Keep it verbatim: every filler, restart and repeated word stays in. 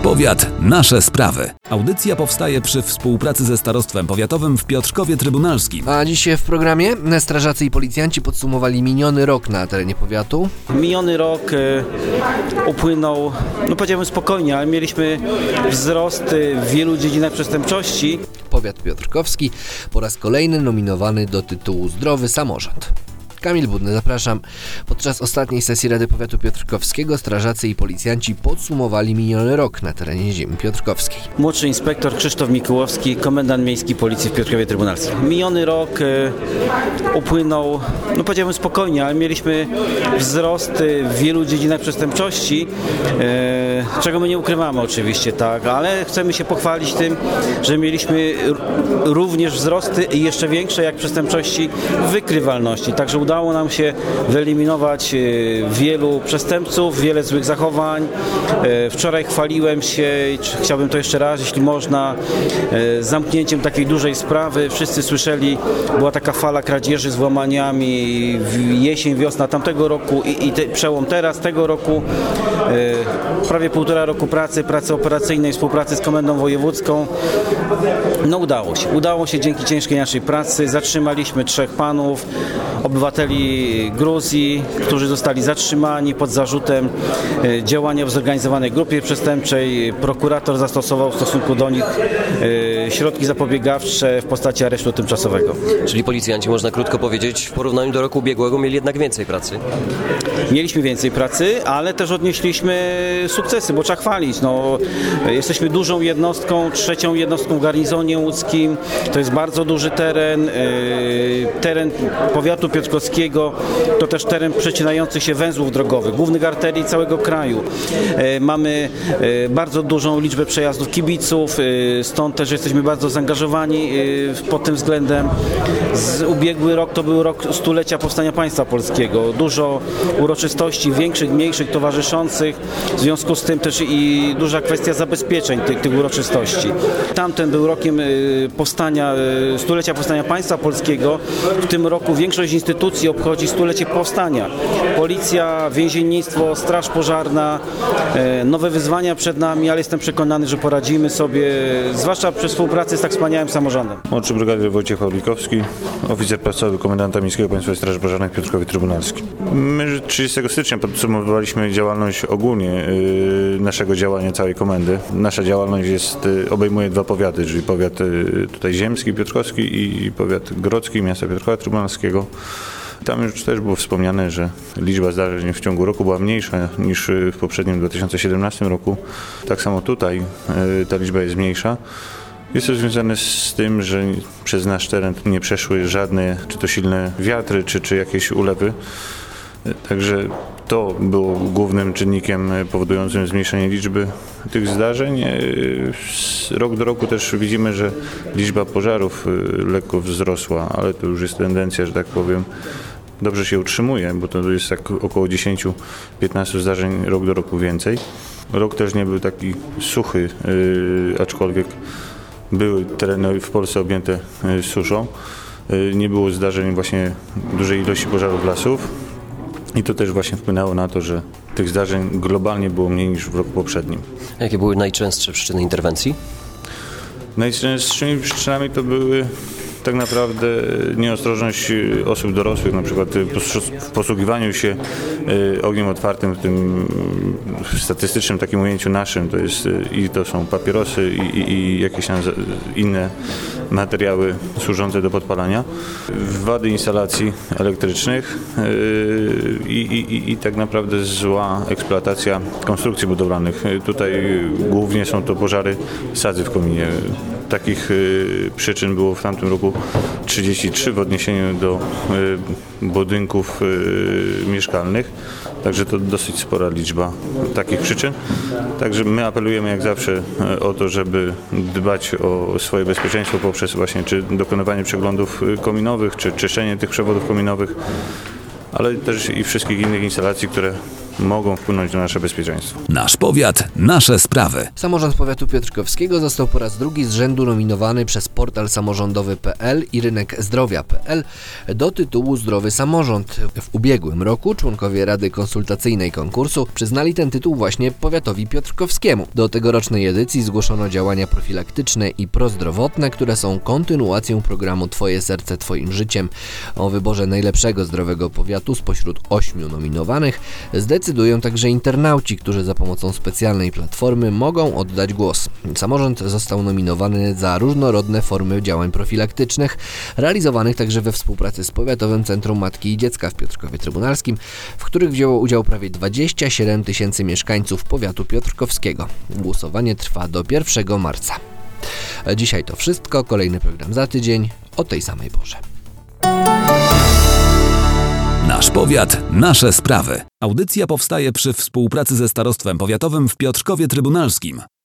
Powiat, nasze sprawy. Audycja powstaje przy współpracy ze Starostwem Powiatowym w Piotrkowie Trybunalskim. A dzisiaj w programie strażacy i policjanci podsumowali miniony rok na terenie powiatu. Miniony rok y, upłynął, no powiedziałbym spokojnie, ale mieliśmy wzrost w wielu dziedzinach przestępczości. Powiat piotrkowski po raz kolejny nominowany do tytułu Zdrowy Samorząd. Kamil Budny, zapraszam. Podczas ostatniej sesji Rady Powiatu Piotrkowskiego strażacy i policjanci podsumowali miniony rok na terenie ziemi piotrkowskiej. Młodszy inspektor Krzysztof Mikułowski, komendant miejski policji w Piotrkowie Trybunalskim. Miniony rok y, upłynął, no powiedziałbym spokojnie, ale mieliśmy wzrost w wielu dziedzinach przestępczości, y, czego my nie ukrywamy oczywiście, tak, ale chcemy się pochwalić tym, że mieliśmy r- również wzrosty i jeszcze większe jak przestępczości wykrywalności, także udało nam się wyeliminować wielu przestępców, wiele złych zachowań. Wczoraj chwaliłem się, chciałbym to jeszcze raz, jeśli można, zamknięciem takiej dużej sprawy. Wszyscy słyszeli, była taka fala kradzieży z włamaniami, jesień, wiosna tamtego roku i, i te, przełom teraz, tego roku. Prawie półtora roku pracy, pracy operacyjnej, współpracy z Komendą Wojewódzką. No udało się. Udało się dzięki ciężkiej naszej pracy. Zatrzymaliśmy trzech panów, obywateli Gruzji, którzy zostali zatrzymani pod zarzutem działania w zorganizowanej grupie przestępczej. Prokurator zastosował w stosunku do nich środki zapobiegawcze w postaci aresztu tymczasowego. Czyli policjanci, można krótko powiedzieć, w porównaniu do roku ubiegłego mieli jednak więcej pracy? Mieliśmy więcej pracy, ale też odnieśliśmy sukcesy, bo trzeba chwalić. No, jesteśmy dużą jednostką, trzecią jednostką w garnizonie łódzkim. To jest bardzo duży teren. Teren powiatu piotrkowskiego to też teren przecinających się węzłów drogowych, głównych arterii całego kraju. Mamy bardzo dużą liczbę przejazdów kibiców, stąd też jesteśmy bardzo zaangażowani pod tym względem. Z ubiegły rok to był rok stulecia powstania państwa polskiego. Dużo uroczystości, większych, mniejszych, towarzyszących. W związku z tym też i duża kwestia zabezpieczeń tych, tych uroczystości. Tamten był rokiem powstania, stulecia powstania państwa polskiego. W tym roku większość instytucji obchodzi stulecie powstania. Policja, więziennictwo, straż pożarna, nowe wyzwania przed nami, ale jestem przekonany, że poradzimy sobie, zwłaszcza przy współpracy z tak wspaniałym samorządem. Młodszy brygadyr Wojciech Pawlikowski, oficer prasowy komendanta Miejskiego Państwowej Straży Pożarnej w Piotrkowie Trybunalskim. My trzydziestego stycznia podsumowaliśmy działalność ogólnie yy, naszego działania całej komendy. Nasza działalność jest, yy, obejmuje dwa powiaty, czyli powiat yy, tutaj ziemski, piotrkowski i powiat grodzki miasta Piotrkowa Trybunalskiego. Tam już też było wspomniane, że liczba zdarzeń w ciągu roku była mniejsza niż w poprzednim dwa tysiące siedemnastym roku. Tak samo tutaj yy, ta liczba jest mniejsza. Jest to związane z tym, że przez nasz teren nie przeszły żadne, czy to silne wiatry, czy, czy jakieś ulewy. Także to było głównym czynnikiem powodującym zmniejszenie liczby tych zdarzeń. Rok do roku też widzimy, że liczba pożarów lekko wzrosła, ale to już jest tendencja, że tak powiem, dobrze się utrzymuje, bo to jest tak około dziesięć do piętnastu zdarzeń rok do roku więcej. Rok też nie był taki suchy, aczkolwiek były tereny w Polsce objęte suszą. Nie było zdarzeń właśnie dużej ilości pożarów lasów i to też właśnie wpłynęło na to, że tych zdarzeń globalnie było mniej niż w roku poprzednim. Jakie były najczęstsze przyczyny interwencji? Najczęstszymi przyczynami to były tak naprawdę nieostrożność osób dorosłych, na przykład w posługiwaniu się ogniem otwartym w tym statystycznym takim ujęciu naszym, to jest i to są papierosy i, i, i jakieś inne materiały służące do podpalania, wady instalacji elektrycznych i, i, i tak naprawdę zła eksploatacja konstrukcji budowlanych. Tutaj głównie są to pożary sadzy w kominie. Takich y, przyczyn było w tamtym roku trzydzieści trzy w odniesieniu do y, budynków y, mieszkalnych, także to dosyć spora liczba takich przyczyn. Także my apelujemy jak zawsze y, o to, żeby dbać o swoje bezpieczeństwo poprzez właśnie czy dokonywanie przeglądów kominowych, czy czyszczenie tych przewodów kominowych, ale też i wszystkich innych instalacji, które mogą wpłynąć na nasze bezpieczeństwo. Nasz powiat, nasze sprawy. Samorząd powiatu piotrkowskiego został po raz drugi z rzędu nominowany przez portal samorządowy kropka pe el i rynek zdrowia kropka pe el do tytułu Zdrowy Samorząd. W ubiegłym roku członkowie Rady Konsultacyjnej konkursu przyznali ten tytuł właśnie powiatowi piotrkowskiemu. Do tegorocznej edycji zgłoszono działania profilaktyczne i prozdrowotne, które są kontynuacją programu Twoje serce Twoim życiem. O wyborze najlepszego zdrowego powiatu spośród ośmiu nominowanych zdecydują także internauci, którzy za pomocą specjalnej platformy mogą oddać głos. Samorząd został nominowany za różnorodne formy działań profilaktycznych, realizowanych także we współpracy z Powiatowym Centrum Matki i Dziecka w Piotrkowie Trybunalskim, w których wzięło udział prawie dwadzieścia siedem tysięcy mieszkańców powiatu piotrkowskiego. Głosowanie trwa do pierwszego marca. Dzisiaj to wszystko. Kolejny program za tydzień o tej samej porze. Nasz powiat, nasze sprawy. Audycja powstaje przy współpracy ze Starostwem Powiatowym w Piotrkowie Trybunalskim.